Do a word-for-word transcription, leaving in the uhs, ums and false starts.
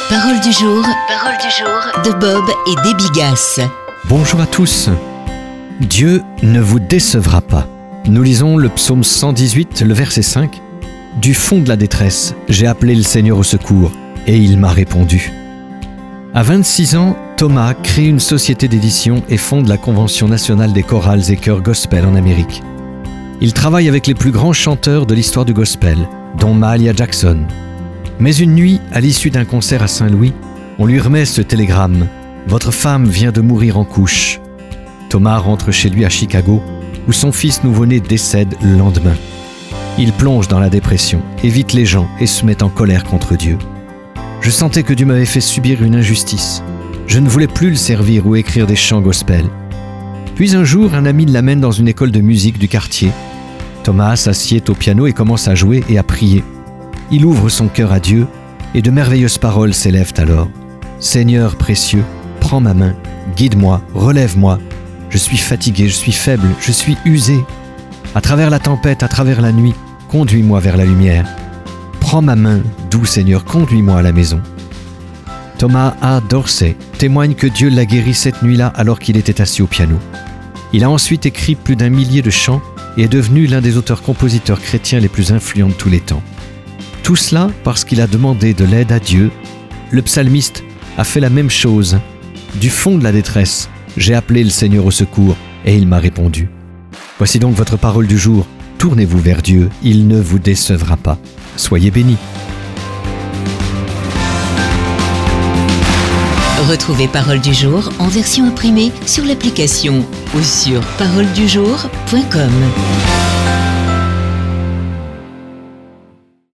Parole du jour, parole du jour de Bob et Debbie Gass. Bonjour à tous. Dieu ne vous décevra pas. Nous lisons le psaume cent dix-huit, le verset cinq. Du fond de la détresse, j'ai appelé le Seigneur au secours et il m'a répondu. À vingt-six ans, Thomas crée une société d'édition et fonde la Convention nationale des chorales et chœurs gospel en Amérique. Il travaille avec les plus grands chanteurs de l'histoire du gospel, dont Mahalia Jackson. Mais une nuit, à l'issue d'un concert à Saint-Louis, on lui remet ce télégramme. « Votre femme vient de mourir en couche. » Thomas rentre chez lui à Chicago, où son fils nouveau-né décède le lendemain. Il plonge dans la dépression, évite les gens et se met en colère contre Dieu. « Je sentais que Dieu m'avait fait subir une injustice. Je ne voulais plus le servir ou écrire des chants gospel. » Puis un jour, un ami l'amène dans une école de musique du quartier. Thomas s'assied au piano et commence à jouer et à prier. Il ouvre son cœur à Dieu et de merveilleuses paroles s'élèvent alors. « Seigneur précieux, prends ma main, guide-moi, relève-moi. Je suis fatigué, je suis faible, je suis usé. À travers la tempête, à travers la nuit, conduis-moi vers la lumière. Prends ma main, doux Seigneur, conduis-moi à la maison. » Thomas A. Dorsey témoigne que Dieu l'a guéri cette nuit-là alors qu'il était assis au piano. Il a ensuite écrit plus d'un millier de chants et est devenu l'un des auteurs-compositeurs chrétiens les plus influents de tous les temps. Tout cela parce qu'il a demandé de l'aide à Dieu. Le psalmiste a fait la même chose. Du fond de la détresse, j'ai appelé le Seigneur au secours et il m'a répondu. Voici donc votre parole du jour. Tournez-vous vers Dieu, il ne vous décevra pas. Soyez bénis. Retrouvez Parole du jour en version imprimée sur l'application ou sur parole du jour point com.